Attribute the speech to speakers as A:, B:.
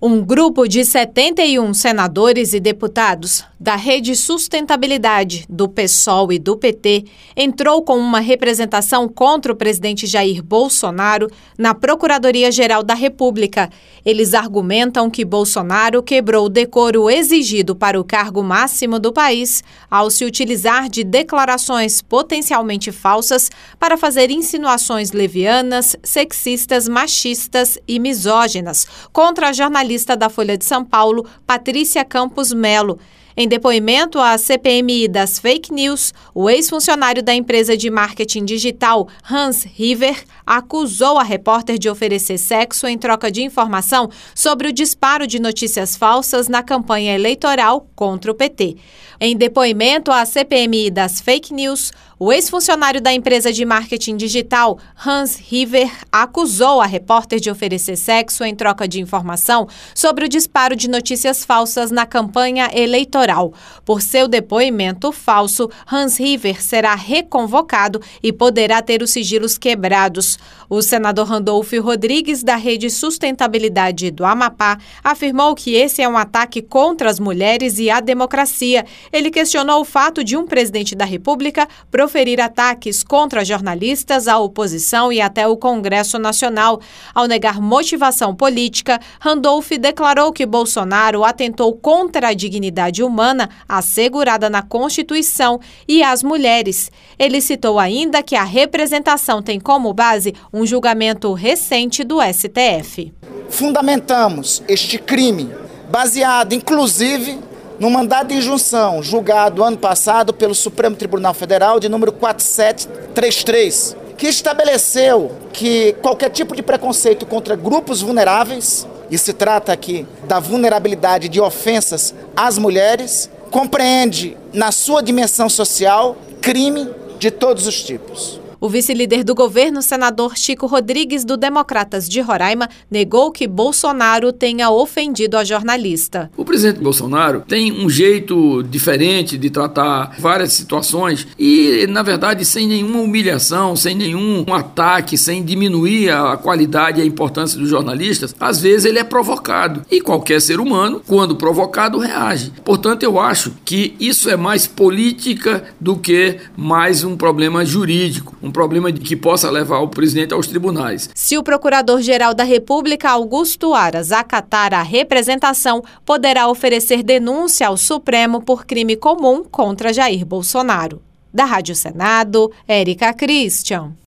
A: Um grupo de 71 senadores e deputados da Rede Sustentabilidade, do PSOL e do PT entrou com uma representação contra o presidente Jair Bolsonaro na Procuradoria-Geral da República. Eles argumentam que Bolsonaro quebrou o decoro exigido para o cargo máximo do país ao se utilizar de declarações potencialmente falsas para fazer insinuações levianas, sexistas, machistas e misóginas contra a jornalista da Folha de São Paulo, Patrícia Campos Melo. Em depoimento à CPMI das fake news, o ex-funcionário da empresa de marketing digital Hans River acusou a repórter de oferecer sexo em troca de informação sobre o disparo de notícias falsas na campanha eleitoral contra o PT. Em depoimento à CPMI das fake news, o ex-funcionário da empresa de marketing digital Hans River acusou a repórter de oferecer sexo em troca de informação sobre o disparo de notícias falsas na campanha eleitoral. Por seu depoimento falso, Hans River será reconvocado e poderá ter os sigilos quebrados. O senador Randolfo Rodrigues, da Rede Sustentabilidade do Amapá, afirmou que esse é um ataque contra as mulheres e a democracia. Ele questionou o fato de um presidente da República proferir ataques contra jornalistas, a oposição e até o Congresso Nacional. Ao negar motivação política, Randolph declarou que Bolsonaro atentou contra a dignidade humana assegurada na Constituição e as mulheres. Ele citou ainda que a representação tem como base um julgamento recente do STF.
B: Fundamentamos este crime baseado, inclusive, no mandado de injunção julgado ano passado pelo Supremo Tribunal Federal de número 4733, que estabeleceu que qualquer tipo de preconceito contra grupos vulneráveis, e se trata aqui da vulnerabilidade de ofensas às mulheres, compreende na sua dimensão social crime de todos os tipos.
A: O vice-líder do governo, senador Chico Rodrigues, do Democratas de Roraima, negou que Bolsonaro tenha ofendido a jornalista.
C: O presidente Bolsonaro tem um jeito diferente de tratar várias situações e, na verdade, sem nenhuma humilhação, sem nenhum ataque, sem diminuir a qualidade e a importância dos jornalistas. Às vezes ele é provocado e qualquer ser humano, quando provocado, reage. Portanto, eu acho que isso é mais política do que mais um problema jurídico. Um problema que possa levar o presidente aos tribunais.
A: Se o Procurador-Geral da República, Augusto Aras, acatar a representação, poderá oferecer denúncia ao Supremo por crime comum contra Jair Bolsonaro. Da Rádio Senado, Érica Christian.